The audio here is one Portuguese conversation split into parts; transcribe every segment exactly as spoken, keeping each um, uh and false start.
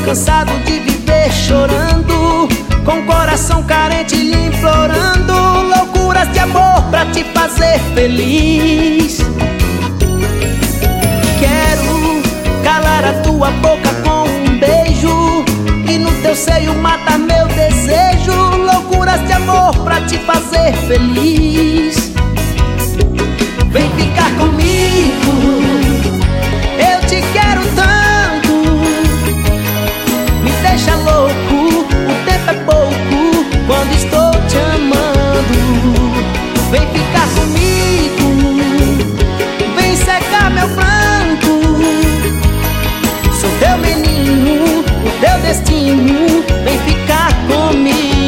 cansado de viver chorando, com coração carente lhe implorando loucuras de amor pra te fazer feliz. Quero calar a tua boca com um beijo e no teu seio matar meu desejo, loucuras de amor pra te fazer feliz. Vem ficar comigo, eu te quero tanto, me deixa louco, o tempo é pouco quando estou te amando. Vem ficar comigo, vem secar meu pranto, sou teu menino, o teu destino, vem ficar comigo.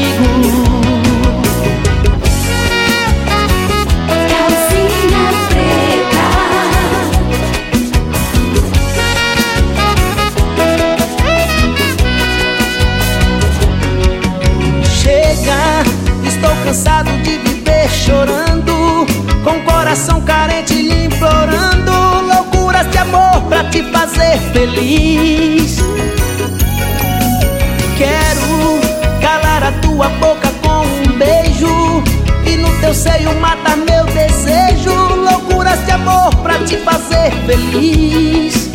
Estou cansado de viver chorando, com coração carente lhe implorando loucuras de amor pra te fazer feliz. Quero calar a tua boca com um beijo e no teu seio matar meu desejo, loucuras de amor pra te fazer feliz.